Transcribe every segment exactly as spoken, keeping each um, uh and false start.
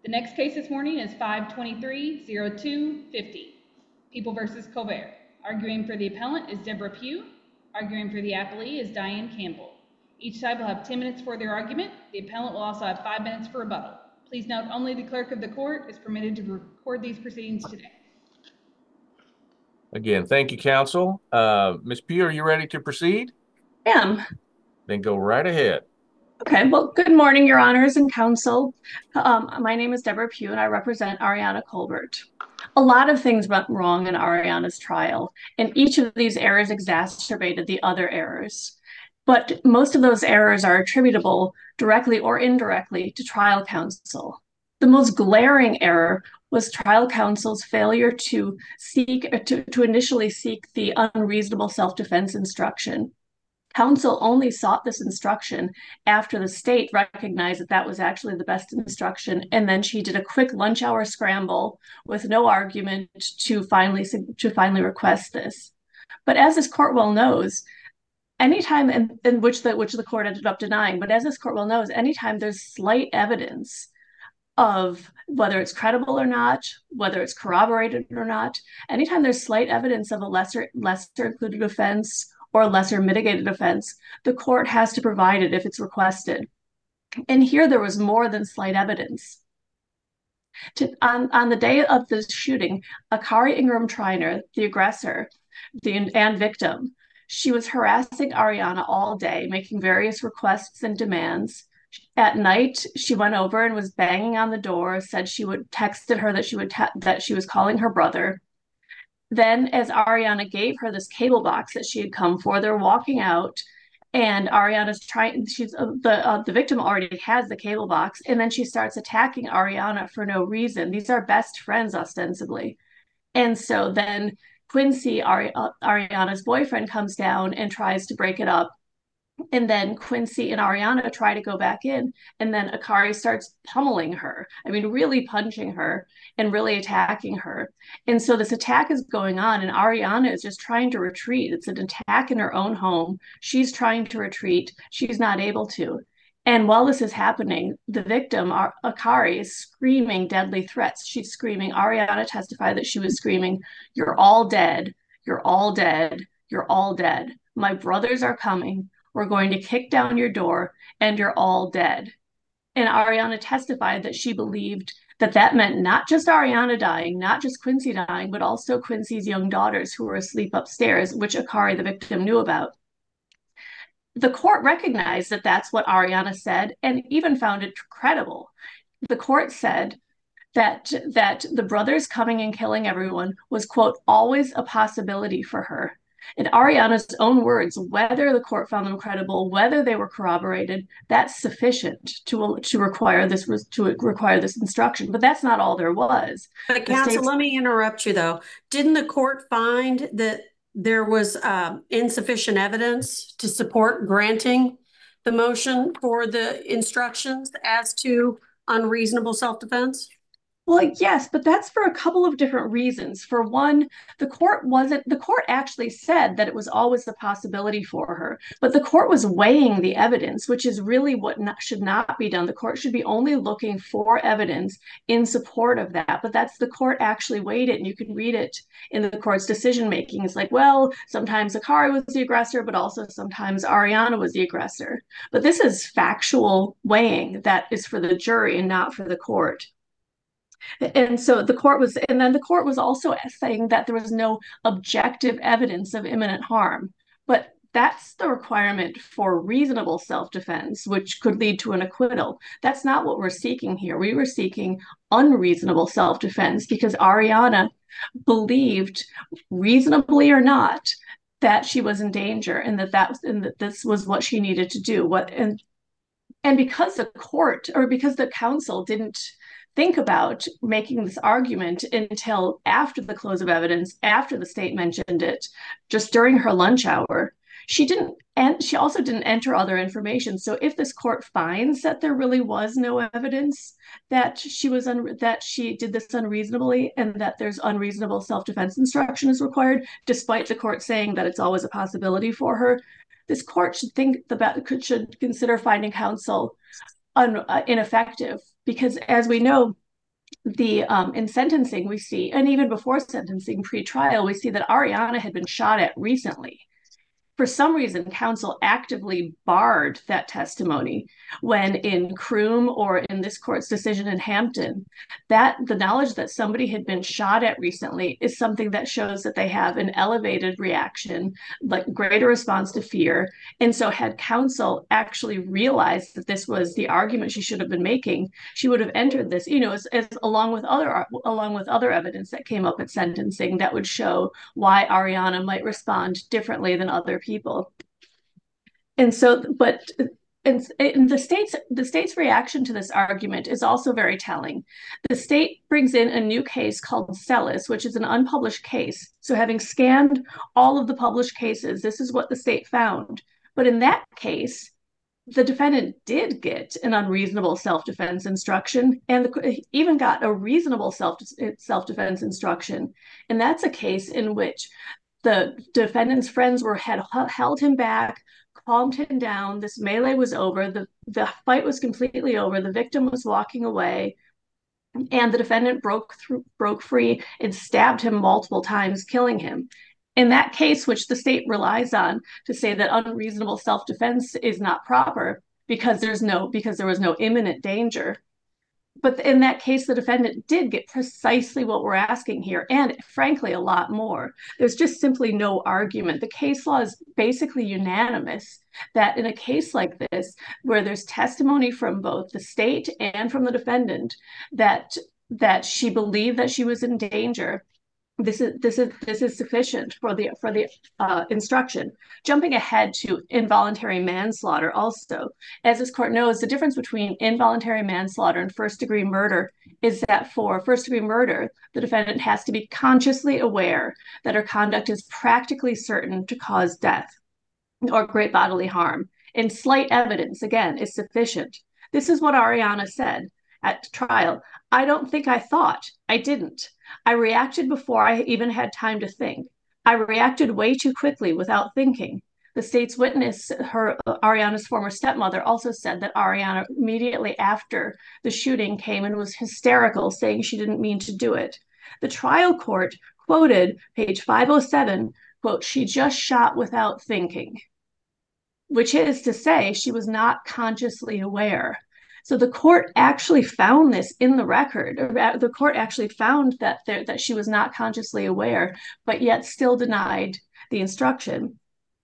The next case this morning is five twenty-three oh two fifty, People versus Colbert. Arguing for the appellant is Deborah Pugh. Arguing for the appellee is Diane Campbell. Each side will have ten minutes for their argument. The appellant will also have five minutes for rebuttal. Please note only the clerk of the court is permitted to record these proceedings today. Again, thank you, counsel. Uh, Miz Pugh, are you ready to proceed? I am. Then go right ahead. Okay, well, good morning, your honors and counsel. Um, my name is Deborah Pugh and I represent Ariana Colbert. A lot of things went wrong in Ariana's trial, and each of these errors exacerbated the other errors. But most of those errors are attributable directly or indirectly to trial counsel. The most glaring error was trial counsel's failure to seek to, to initially seek the unreasonable self-defense instruction. Counsel only sought this instruction after the state recognized that that was actually the best instruction, and then she did a quick lunch hour scramble with no argument to finally to finally request this. But as this court well knows, anytime in, in which the which the court ended up denying, but as this court well knows, anytime there's slight evidence of whether it's credible or not, whether it's corroborated or not, anytime there's slight evidence of a lesser lesser included offense or lesser mitigated offense, the court has to provide it if it's requested. And here there was more than slight evidence. To, on, on the day of the shooting, Akari Ingram Triner, the aggressor the, and victim, she was harassing Ariana all day, making various requests and demands. At night, she went over and was banging on the door, said she would texted her that she would that she was calling her brother. Then, as Ariana gave her this cable box that she had come for, they're walking out, and Ariana's trying. She's uh, the uh, the victim already has the cable box, and then she starts attacking Ariana for no reason. These are best friends, ostensibly, and so then Quincy, Ari, uh, Ariana's boyfriend, comes down and tries to break it up. And then Quincy and Ariana try to go back in, and then Akari starts pummeling her. I mean, really punching her and really attacking her. And so this attack is going on, and Ariana is just trying to retreat. It's an attack in her own home. She's trying to retreat. She's not able to. And while this is happening, the victim, Akari, is screaming deadly threats. She's screaming. Ariana testified that she was screaming, "You're all dead. You're all dead. You're all dead. My brothers are coming. We're going to kick down your door and you're all dead." And Ariana testified that she believed that that meant not just Ariana dying, not just Quincy dying, but also Quincy's young daughters who were asleep upstairs, which Akari, the victim, knew about. The court recognized that that's what Ariana said and even found it credible. The court said that, that the brothers coming and killing everyone was, quote, always a possibility for her. In Ariana's own words, whether the court found them credible, whether they were corroborated, that's sufficient to to require this to require this instruction. But that's not all there was. But counsel, let me interrupt you though. Didn't the court find that there was uh, insufficient evidence to support granting the motion for the instructions as to unreasonable self-defense? Well, yes, but that's for a couple of different reasons. For one, the court wasn't, the court actually said that it was always a possibility for her, but the court was weighing the evidence, which is really what not, should not be done. The court should be only looking for evidence in support of that, but that's the court actually weighed it, and you can read it in the court's decision making. It's like, well, sometimes Akari was the aggressor, but also sometimes Ariana was the aggressor. But this is factual weighing that is for the jury and not for the court. And so the court was, and then the court was also saying that there was no objective evidence of imminent harm. But that's the requirement for reasonable self-defense, which could lead to an acquittal. That's not what we're seeking here. We were seeking unreasonable self-defense because Ariana believed, reasonably or not, that she was in danger and that that was, and that this was what she needed to do. What and and because the court or because the counsel didn't think about making this argument until after the close of evidence, after the state mentioned it, just during her lunch hour. She didn't, and she also didn't enter other information. So if this court finds that there really was no evidence that she was un- that she did this unreasonably and that there's unreasonable self-defense instruction is required, despite the court saying that it's always a possibility for her, this court should think about should consider finding counsel un, uh, ineffective. Because as we know, the um, in sentencing, we see, and even before sentencing, pre-trial, we see that Ariana had been shot at recently. For some reason, counsel actively barred that testimony when in Croom or in this court's decision in Hampton, that the knowledge that somebody had been shot at recently is something that shows that they have an elevated reaction, like greater response to fear. And so had counsel actually realized that this was the argument she should have been making, she would have entered this, you know, as, as along with other along with other evidence that came up at sentencing that would show why Ariana might respond differently than other people. And so, but and, and the state's the state's reaction to this argument is also very telling. The state brings in a new case called Sellis, which is an unpublished case. So, having scanned all of the published cases, this is what the state found. But in that case, the defendant did get an unreasonable self-defense instruction and the, even got a reasonable self self-defense instruction. And that's a case in which the defendant's friends were had held him back, calmed him down. This melee was over. The, the fight was completely over. The victim was walking away. And the defendant broke through, broke free and stabbed him multiple times, killing him. In that case, which the state relies on to say that unreasonable self-defense is not proper because there's no because there was no imminent danger. But in that case, the defendant did get precisely what we're asking here, and frankly, a lot more. There's just simply no argument. The case law is basically unanimous that in a case like this, where there's testimony from both the state and from the defendant that that she believed that she was in danger, this is this is this is sufficient for the for the uh, instruction. Jumping ahead to involuntary manslaughter, also, as this court knows, the difference between involuntary manslaughter and first degree murder is that for first degree murder, the defendant has to be consciously aware that her conduct is practically certain to cause death or great bodily harm, and slight evidence, again, is sufficient. This is what Ariana said at trial. I don't think I thought. I didn't. I reacted before I even had time to think. I reacted way too quickly without thinking. The state's witness, her Ariana's former stepmother, also said that Ariana immediately after the shooting came and was hysterical, saying she didn't mean to do it. The trial court quoted page five oh seven, quote, "She just shot without thinking," which is to say she was not consciously aware. So the court actually found this in the record. The court actually found that there, that she was not consciously aware, but yet still denied the instruction.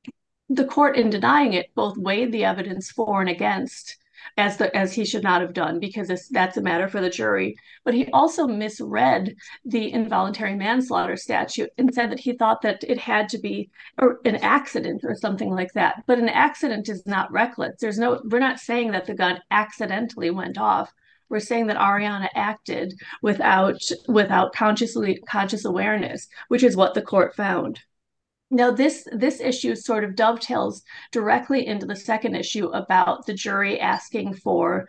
The court, in denying it, both weighed the evidence for and against, as the as he should not have done, because that's a matter for the jury. But he also misread the involuntary manslaughter statute and said that he thought that it had to be an accident or something like that. But an accident is not reckless. There's no, we're not saying that the gun accidentally went off. We're saying that Ariana acted without without consciously conscious awareness, which is what the court found. Now, this this issue sort of dovetails directly into the second issue about the jury asking for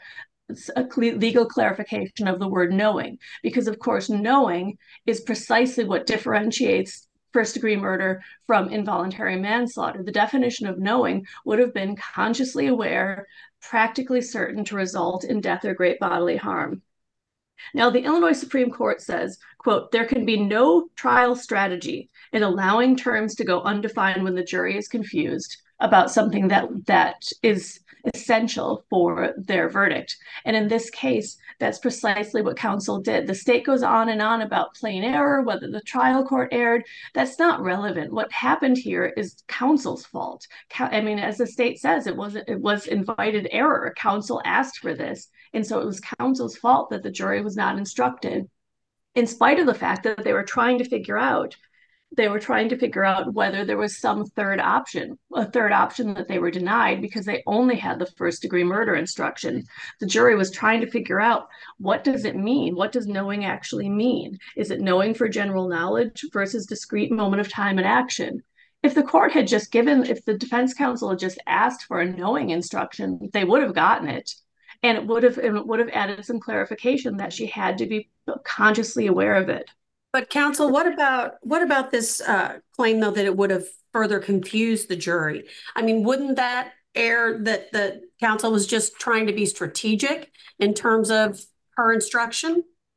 a legal clarification of the word knowing, because, of course, knowing is precisely what differentiates first degree murder from involuntary manslaughter. The definition of knowing would have been consciously aware, practically certain to result in death or great bodily harm. Now, the Illinois Supreme Court says, quote, "There can be no trial strategy in allowing terms to go undefined when the jury is confused about something that that is essential for their verdict." And in this case, that's precisely what counsel did. The state goes on and on about plain error, whether the trial court erred. That's not relevant. What happened here is counsel's fault. I mean, as the state says, it was it was invited error. Counsel asked for this. And so it was counsel's fault that the jury was not instructed, in spite of the fact that they were trying to figure out they were trying to figure out whether there was some third option, a third option that they were denied because they only had the first degree murder instruction. The jury was trying to figure out, what does it mean? What does knowing actually mean? Is it knowing for general knowledge versus discrete moment of time and action? If the court had just given, if the defense counsel had just asked for a knowing instruction, they would have gotten it. And it would have it would have added some clarification that she had to be consciously aware of it. But counsel, what about what about this uh, claim, though, that it would have further confused the jury? I mean, wouldn't that err that the counsel was just trying to be strategic in terms of her instruction?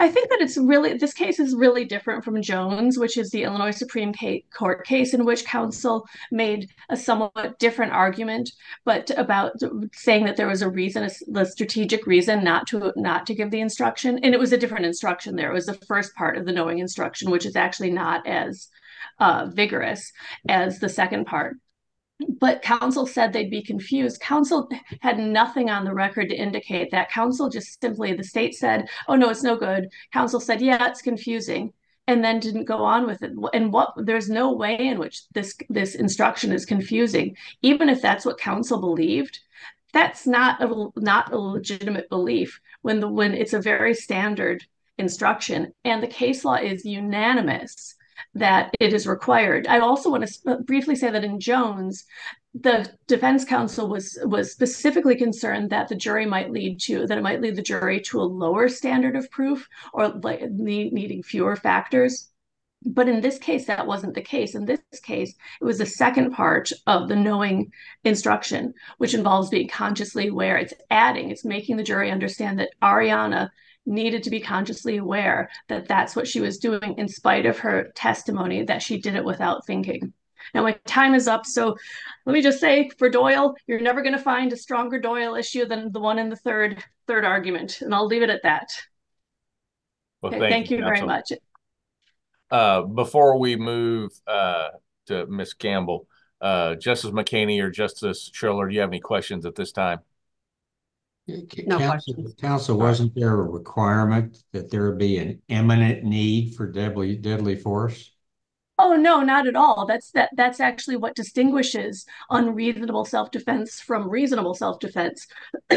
I think that it's really, this case is really different from Jones, which is the Illinois Supreme Court case in which counsel made a somewhat different argument, but about saying that there was a reason, the strategic reason not to not to give the instruction. And it was a different instruction there. It was the first part of the knowing instruction, which is actually not as uh, vigorous as the second part. But counsel said they'd be confused. Counsel had nothing on the record to indicate that. Counsel just simply, the state said, oh, no, it's no good. Counsel said, yeah, it's confusing, and then didn't go on with it. And what, there's no way in which this, this instruction is confusing. Even if that's what counsel believed, that's not a, not a legitimate belief when, the, when it's a very standard instruction. And the case law is unanimous that it is required. I also want to briefly say that in Jones, the defense counsel was was specifically concerned that the jury might lead to that it might lead the jury to a lower standard of proof or like need, needing fewer factors. But in this case, that wasn't the case. In this case, it was the second part of the knowing instruction, which involves being consciously aware. It's adding, it's making the jury understand that Ariana needed to be consciously aware that that's what she was doing in spite of her testimony that she did it without thinking. Now my time is up, so let me just say for Doyle, you're never going to find a stronger Doyle issue than the one in the third third argument, and I'll leave it at that. Well, okay, thank, thank you, you very much. Uh, before we move uh, to Miz Campbell, uh, Justice McKinney or Justice Schiller, do you have any questions at this time? No counsel, counsel, wasn't there a requirement that there be an imminent need for deadly deadly force? Oh no, not at all. That's that that's actually what distinguishes unreasonable self-defense from reasonable self-defense.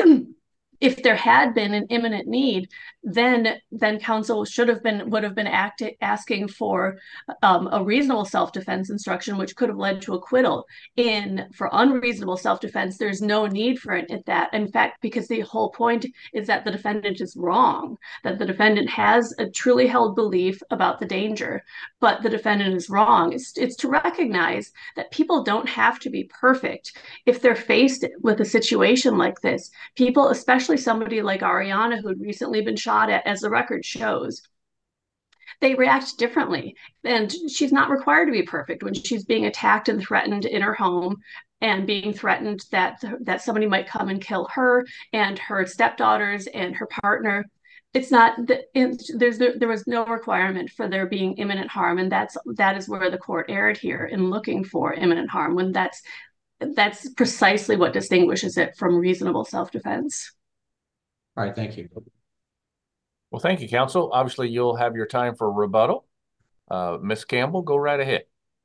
If there had been an imminent need, then then counsel should have been would have been act, asking for um, a reasonable self-defense instruction, which could have led to acquittal. In for unreasonable self-defense, there's no need for it at that. In fact, because the whole point is that the defendant is wrong, that the defendant has a truly held belief about the danger, but the defendant is wrong. It's, it's to recognize that people don't have to be perfect if they're faced with a situation like this. People, especially somebody like Ariana, who had recently been shot at, as the record shows, they react differently. And she's not required to be perfect when she's being attacked and threatened in her home and being threatened that, that somebody might come and kill her and her stepdaughters and her partner. It's not, it's, there's, there was no requirement for there being imminent harm. And that's, that is where the court erred here in looking for imminent harm, when that's, that's precisely what distinguishes it from reasonable self-defense. All right, thank you. Well, thank you, counsel. Obviously, you'll have your time for rebuttal. Uh, Miz Campbell, go right ahead.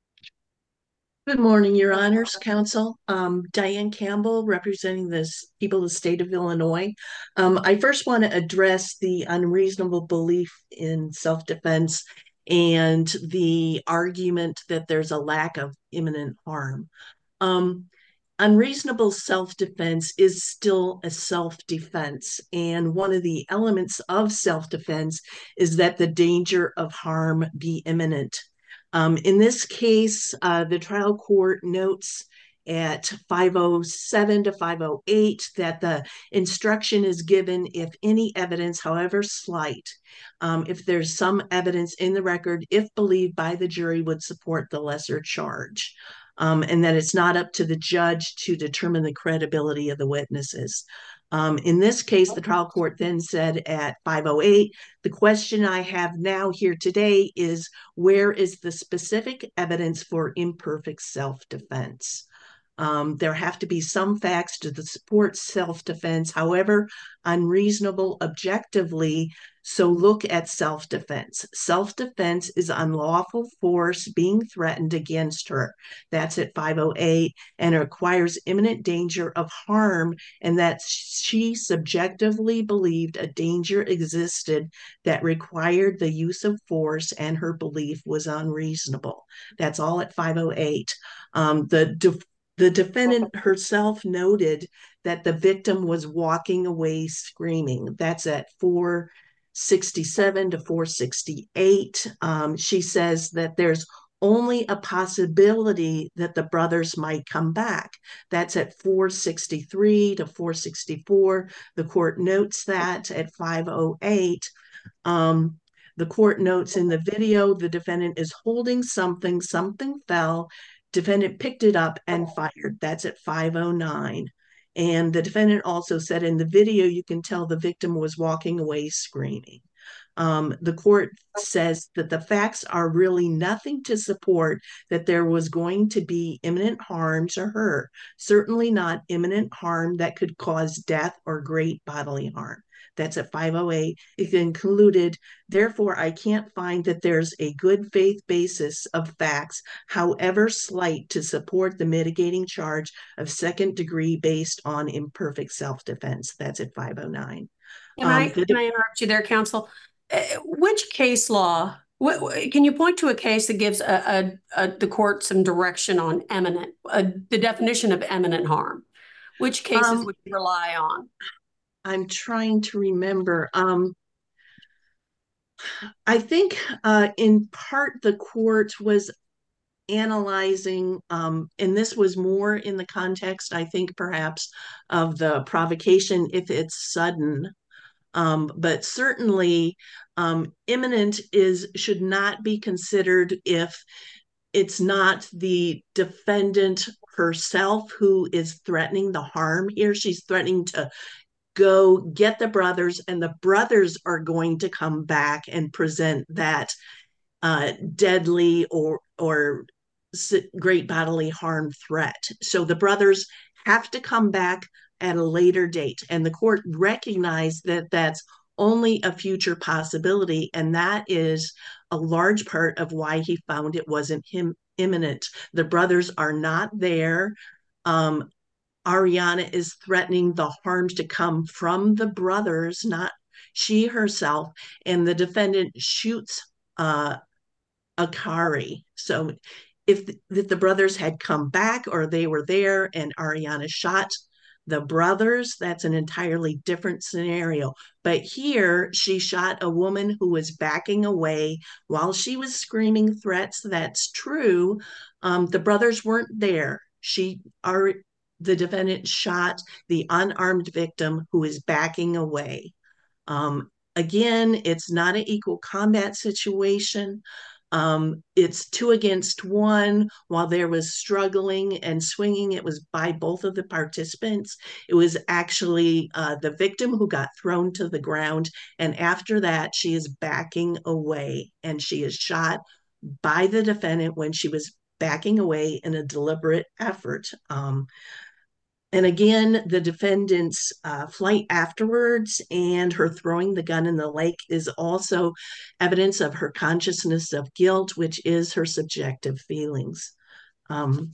Good morning, Your Honors, counsel. Um, Diane Campbell, representing the people of the state of Illinois. Um, I first want to address the unreasonable belief in self-defense and the argument that there's a lack of imminent harm. Um, Unreasonable self-defense is still a self-defense, and one of the elements of self-defense is that the danger of harm be imminent. Um, in this case, uh, the trial court notes at five oh seven to five oh eight that the instruction is given if any evidence, however slight, um, if there's some evidence in the record, if believed by the jury, would support the lesser charge. Um, and that it's not up to the judge to determine the credibility of the witnesses. Um, in this case, the trial court then said at five oh eight, the question I have now here today is, where is the specific evidence for imperfect self-defense? Um, there have to be some facts to support self-defense, however unreasonable objectively. So look at self-defense. Self-defense is unlawful force being threatened against her. That's at five oh eight, and it requires imminent danger of harm, and that she subjectively believed a danger existed that required the use of force, and her belief was unreasonable. That's all at five oh eight. Um, the The defendant herself noted that the victim was walking away screaming. That's at four sixty-seven to four sixty-eight. Um, she says that there's only a possibility that the brothers might come back. That's at four sixty-three to four sixty-four. The court notes that at five oh eight. Um, the court notes in the video, the defendant is holding something, something fell. Defendant picked it up and fired. That's at five oh nine. And the defendant also said in the video, you can tell the victim was walking away screaming. Um, the court says that the facts are really nothing to support that there was going to be imminent harm to her, certainly not imminent harm that could cause death or great bodily harm. That's at five oh eight. It concluded, therefore, I can't find that there's a good faith basis of facts, however slight, to support the mitigating charge of second degree based on imperfect self-defense. That's at five oh nine. Can I, Um, the can I interrupt you there, counsel? Uh, which case law, what, what- can you point to a case that gives a, a, a, the court some direction on eminent, uh, the definition of eminent harm? Which cases Um, would you rely on? I'm trying to remember. Um, I think uh, in part the court was analyzing, um, and this was more in the context, I think, perhaps of the provocation if it's sudden. Um, but certainly, um, imminent is should not be considered if it's not the defendant herself who is threatening the harm here. She's threatening to go get the brothers, and the brothers are going to come back and present that uh, deadly or or great bodily harm threat. So the brothers have to come back at a later date, and the court recognized that that's only a future possibility, and that is a large part of why he found it wasn't him imminent. The brothers are not there. Um, Ariana is threatening the harms to come from the brothers, not she herself, and the defendant shoots uh, Akari. So if the, if the brothers had come back or they were there and Ariana shot the brothers, that's an entirely different scenario. But here she shot a woman who was backing away while she was screaming threats. That's true. Um, the brothers weren't there. She are the defendant shot the unarmed victim who is backing away. Um, again, it's not an equal combat situation. Um, it's two against one. While there was struggling and swinging, it was by both of the participants. It was actually uh, the victim who got thrown to the ground. And after that, she is backing away, and she is shot by the defendant when she was backing away in a deliberate effort. Um, and again, the defendant's uh, flight afterwards and her throwing the gun in the lake is also evidence of her consciousness of guilt, which is her subjective feelings. Um,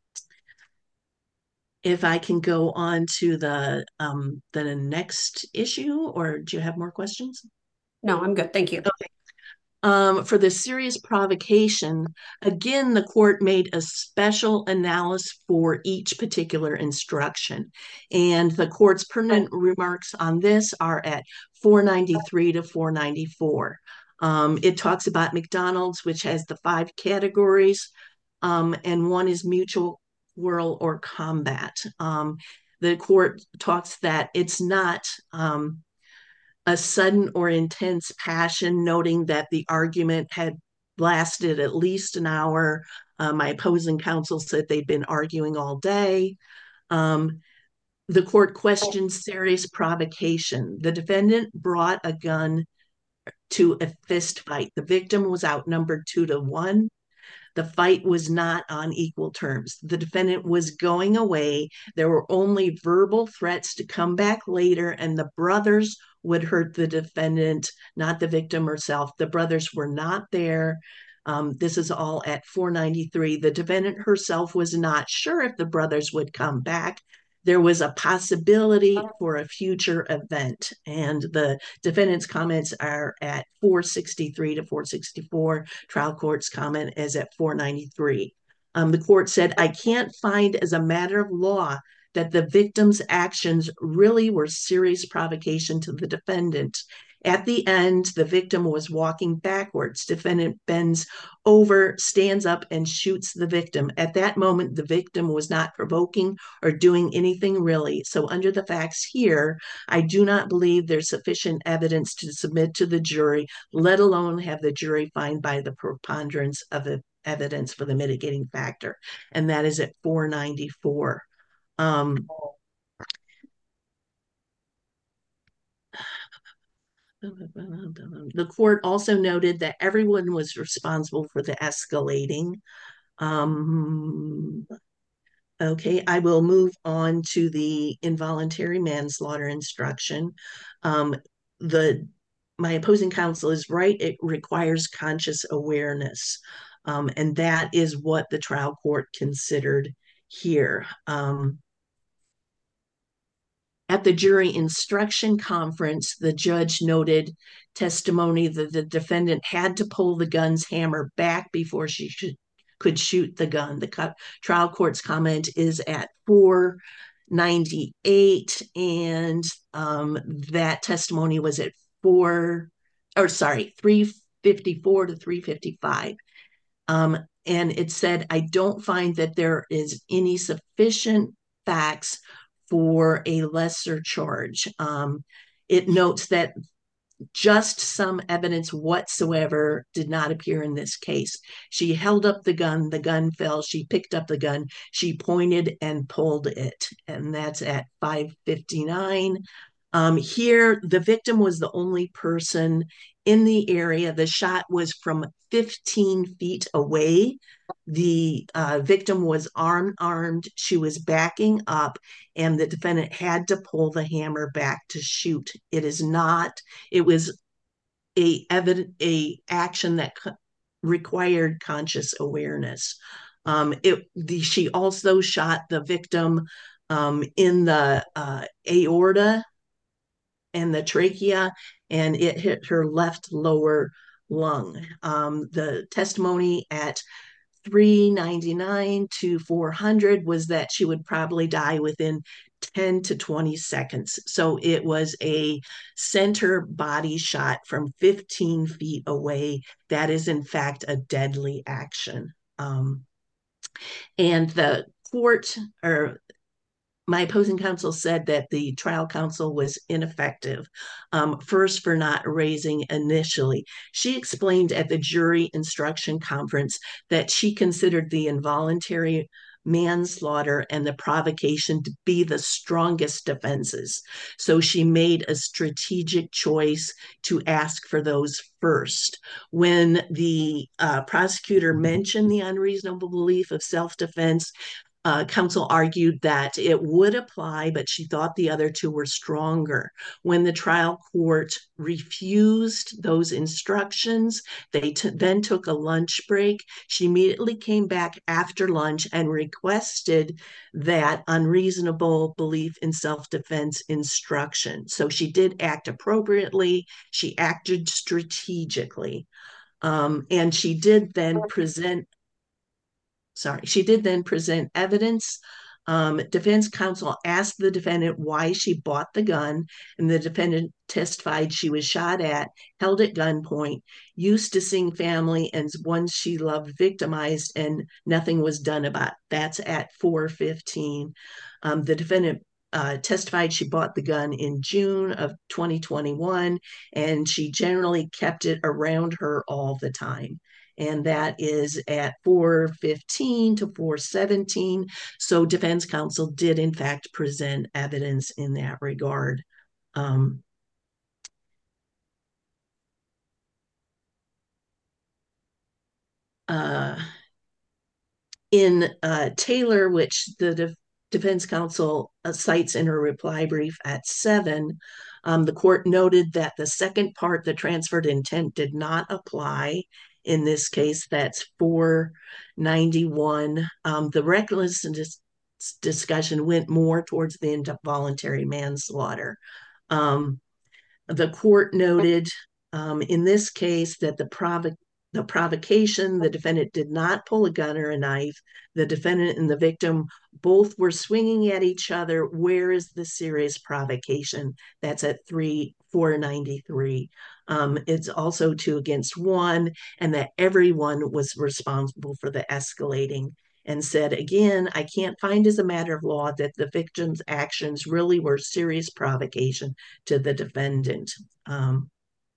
if I can go on to the um, the next issue, or do you have more questions? No, I'm good. Thank you. Okay. Um, for the serious provocation, again, the court made a special analysis for each particular instruction. And the court's pertinent remarks on this are at four ninety-three to four ninety-four. Um, it talks about McDonald's, which has the five categories, um, and one is mutual quarrel or combat. Um, the court talks that it's not um, a sudden or intense passion, noting that the argument had lasted at least an hour. Uh, my opposing counsel said they'd been arguing all day. Um, the court questioned serious provocation. The defendant brought a gun to a fist fight. The victim was outnumbered two to one. The fight was not on equal terms. The defendant was going away. There were only verbal threats to come back later, and the brothers would hurt the defendant, not the victim herself. The brothers were not there. Um, this is all at four ninety-three. The defendant herself was not sure if the brothers would come back. There was a possibility for a future event, and the defendant's comments are at four sixty-three to four sixty-four. Trial court's comment is at four ninety-three. Um, the court said, I can't find as a matter of law that the victim's actions really were serious provocation to the defendant. At the end, the victim was walking backwards. Defendant bends over, stands up, and shoots the victim. At that moment, the victim was not provoking or doing anything really. So under the facts here, I do not believe there's sufficient evidence to submit to the jury, let alone have the jury find by the preponderance of the evidence for the mitigating factor. And that is at four ninety-four. Um, the court also noted that everyone was responsible for the escalating. Um, okay, I will move on to the involuntary manslaughter instruction. Um, the my opposing counsel is right. It requires conscious awareness. Um, and that is what the trial court considered here. Um, At the jury instruction conference, the judge noted testimony that the defendant had to pull the gun's hammer back before she should, could shoot the gun. The trial court's comment is at four ninety-eight, and um, that testimony was at four, or sorry, three fifty-four to three fifty-five. Um, and it said, I don't find that there is any sufficient facts for a lesser charge. Um, it notes that just some evidence whatsoever did not appear in this case. She held up the gun, the gun fell, she picked up the gun, she pointed and pulled it, and that's at five fifty-nine. Um, here, the victim was the only person in the area. The shot was from fifteen feet away. The uh, victim was arm armed. She was backing up, and the defendant had to pull the hammer back to shoot. It is not. It was a evident a action that co- required conscious awareness. Um, it the she also shot the victim um, in the uh, aorta and the trachea, and it hit her left lower lung. Um, the testimony at three ninety-nine to four hundred was that she would probably die within ten to twenty seconds. So it was a center body shot from fifteen feet away. That is, in fact, a deadly action. Um, and the court, or my opposing counsel, said that the trial counsel was ineffective. Um, first, for not raising initially. She explained at the jury instruction conference that she considered the involuntary manslaughter and the provocation to be the strongest defenses. So she made a strategic choice to ask for those first. When the uh, prosecutor mentioned the unreasonable belief of self-defense, Uh, counsel argued that it would apply, but she thought the other two were stronger. When the trial court refused those instructions, they t- then took a lunch break. She immediately came back after lunch and requested that unreasonable belief in self-defense instruction. So she did act appropriately. She acted strategically. Um, and she did then present Sorry, she did then present evidence. Um, defense counsel asked the defendant why she bought the gun, and the defendant testified she was shot at, held at gunpoint, used to seeing family, and once she loved victimized, and nothing was done about it. That's at four fifteen. Um, the defendant uh, testified she bought the gun in June of twenty twenty-one, and she generally kept it around her all the time. And that is at four fifteen to four seventeen. So defense counsel did, in fact, present evidence in that regard. Um, uh, in uh, Taylor, which the de- defense counsel uh, cites in her reply brief at seven, um, the court noted that the second part, the transferred intent, did not apply. In this case, that's four ninety-one. Um, the recklessness discussion went more towards the involuntary manslaughter. Um, the court noted um, in this case that the provo- the provocation, the defendant did not pull a gun or a knife. The defendant and the victim both were swinging at each other. Where is the serious provocation? That's at three four ninety-three. Um, it's also two against one, and that everyone was responsible for the escalating, and said, again, I can't find as a matter of law that the victim's actions really were serious provocation to the defendant. Um,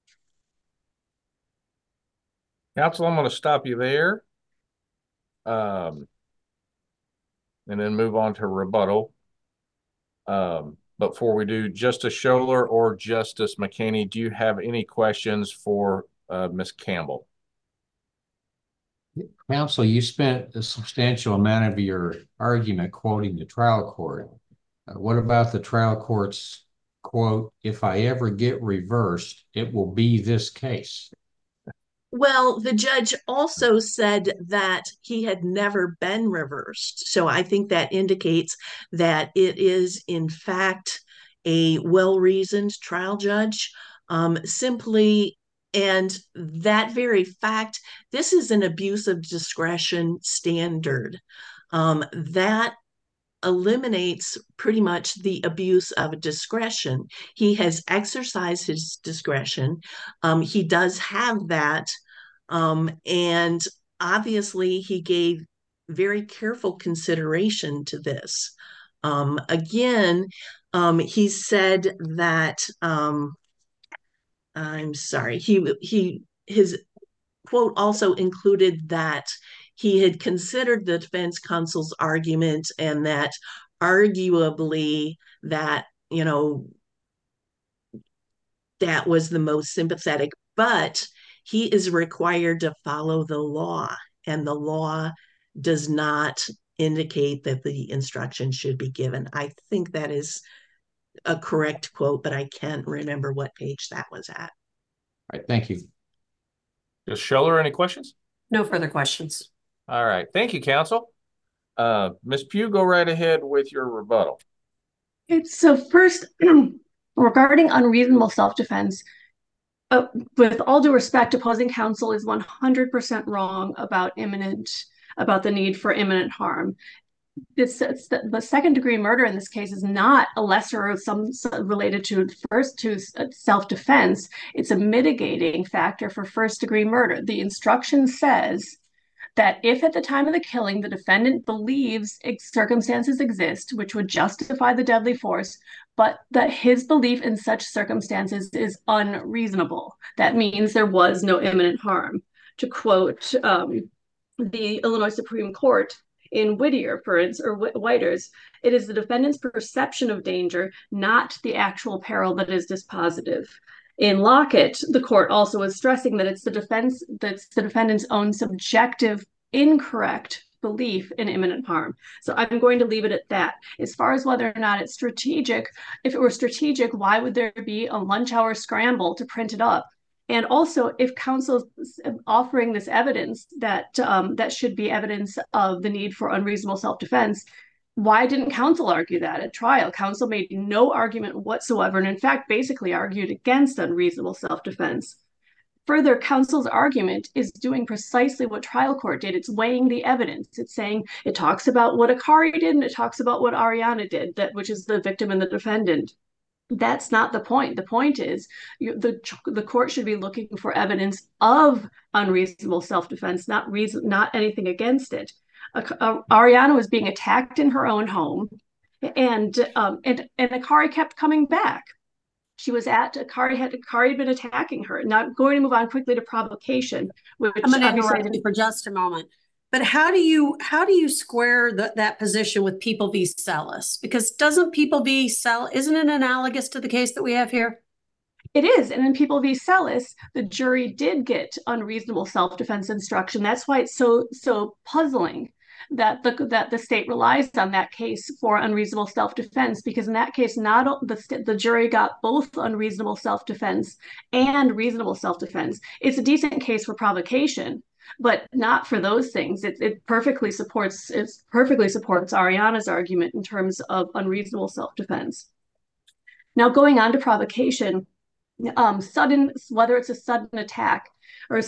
Counsel, I'm going to stop you there. Um, and then move on to rebuttal. Um, but before we do, Justice Scholar or Justice McKinney, do you have any questions for uh, Miz Campbell? Counsel, you spent a substantial amount of your argument quoting the trial court. Uh, what about the trial court's quote, if I ever get reversed, it will be this case? Well, the judge also said that he had never been reversed. So I think that indicates that it is, in fact, a well-reasoned trial judge. Um, simply, and that very fact, this is an abuse of discretion standard. Um, that eliminates pretty much the abuse of discretion. He has exercised his discretion. Um, he does have that. Um, and obviously, he gave very careful consideration to this. Um, again, um, he said that, um, I'm sorry, he, he, his quote also included that he had considered the defense counsel's argument and that arguably that, you know, that was the most sympathetic, but he is required to follow the law, and the law does not indicate that the instruction should be given. I think that is a correct quote, but I can't remember what page that was at. All right, thank you. Justice Scholar, any questions? No further questions. All right. Thank you, counsel. Uh, Miz Pugh, go right ahead with your rebuttal. It's so first, regarding unreasonable self-defense, uh, with all due respect, opposing counsel is one hundred percent wrong about imminent, about the need for imminent harm. It's, it's the, the second degree murder in this case is not a lesser or some, some related to first to self-defense. It's a mitigating factor for first degree murder. The instruction says that if at the time of the killing the defendant believes circumstances exist which would justify the deadly force, but that his belief in such circumstances is unreasonable, that means there was no imminent harm. To quote um, the Illinois Supreme Court in Whittier, for instance, or Whiters, it is the defendant's perception of danger, not the actual peril, that is dispositive. In Lockett, the court also was stressing that it's the defense, that's the defendant's own subjective, incorrect belief in imminent harm. So I'm going to leave it at that. As far as whether or not it's strategic, if it were strategic, why would there be a lunch hour scramble to print it up? And also, if counsel is offering this evidence that um, that should be evidence of the need for unreasonable self-defense, why didn't counsel argue that at trial? Counsel made no argument whatsoever, and in fact, basically argued against unreasonable self-defense. Further, counsel's argument is doing precisely what trial court did. It's weighing the evidence. It's saying it talks about what Akari did, and it talks about what Ariana did, that which is the victim and the defendant. That's not the point. The point is you, the, the court should be looking for evidence of unreasonable self-defense, not reason, not anything against it. Uh, uh, Ariana was being attacked in her own home, and um, and and Akari kept coming back. She was at Akari had Akari had been attacking her. Now, going to move on quickly to provocation, which I'm going to interrupt you for just a moment. But how do you how do you square the, that position with People v. Sellis? Because doesn't People v. Sellis, isn't it analogous to the case that we have here? It is. And in People v. Sellis, the jury did get unreasonable self-defense instruction. That's why it's so so puzzling that the that the state relies on that case for unreasonable self-defense, because in that case, not the the jury got both unreasonable self-defense and reasonable self-defense. It's a decent case for provocation, but not for those things. It, it perfectly supports it perfectly supports Ariana's argument in terms of unreasonable self-defense. Now, going on to provocation, um, sudden whether it's a sudden attack or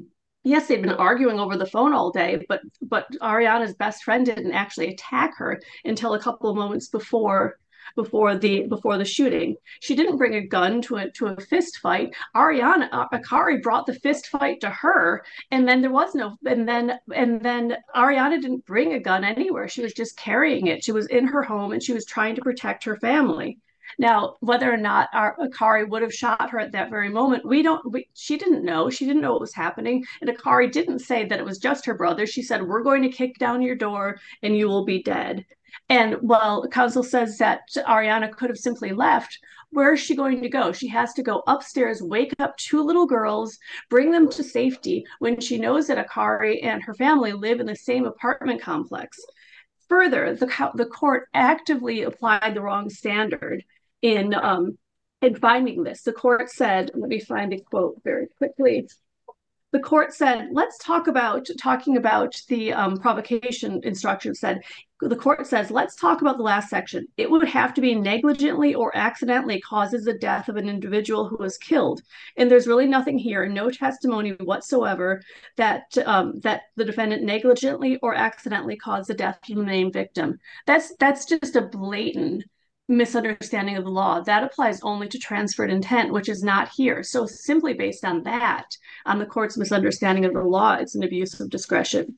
yes, they've been arguing over the phone all day, but but Ariana's best friend didn't actually attack her until a couple of moments before before the before the shooting. She didn't bring a gun to a to a fist fight. Ariana uh, Akari brought the fist fight to her, and then there was no and then and then Ariana didn't bring a gun anywhere. She was just carrying it. She was in her home and she was trying to protect her family. Now, whether or not our Akari would have shot her at that very moment, we don't. We, she didn't know. She didn't know what was happening, and Akari didn't say that it was just her brother. She said, "We're going to kick down your door, and you will be dead." And while counsel says that Ariana could have simply left, where is she going to go? She has to go upstairs, wake up two little girls, bring them to safety when she knows that Akari and her family live in the same apartment complex. Further, the, the court actively applied the wrong standard in um, in finding this. The court said, let me find a quote very quickly. The court said, let's talk about talking about the um, provocation instruction said, the court says, let's talk about the last section. It would have to be negligently or accidentally causes the death of an individual who was killed. And there's really nothing here, no testimony whatsoever that um, that the defendant negligently or accidentally caused the death of the named victim. That's that's just a blatant misunderstanding of the law. That applies only to transferred intent, which is not here. So simply based on that, on the court's misunderstanding of the law, it's an abuse of discretion.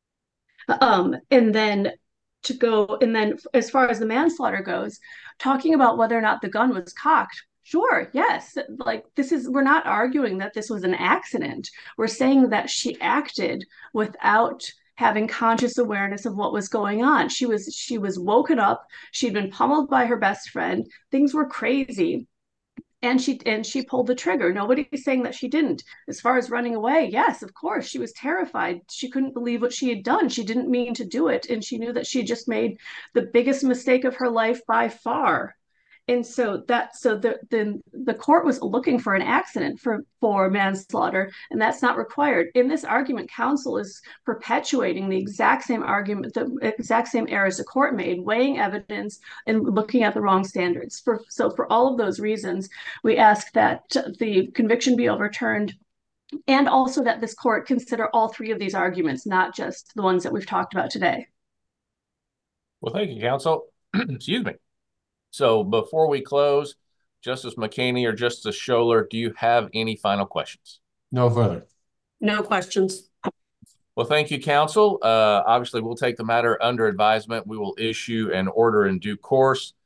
Um, and then to go, and then as far as the manslaughter goes, talking about whether or not the gun was cocked, sure, yes. Like this is, we're not arguing that this was an accident. We're saying that she acted without having conscious awareness of what was going on. She was she was woken up. She'd been pummeled by her best friend. Things were crazy. And she and she pulled the trigger. Nobody's saying that she didn't. As far as running away, yes, of course, she was terrified. She couldn't believe what she had done. She didn't mean to do it. And she knew that she just made the biggest mistake of her life by far. And so that so the the the court was looking for an accident for for manslaughter, and that's not required. In this argument, counsel is perpetuating the exact same argument, the exact same errors the court made, weighing evidence and looking at the wrong standards. For so for all of those reasons, we ask that the conviction be overturned, and also that this court consider all three of these arguments, not just the ones that we've talked about today. Well, thank you, counsel. Excuse me. So before we close, Justice McKinney or Justice Scholar, do you have any final questions? No further. No questions. Well, thank you, counsel. Uh, obviously, we'll take the matter under advisement. We will issue an order in due course.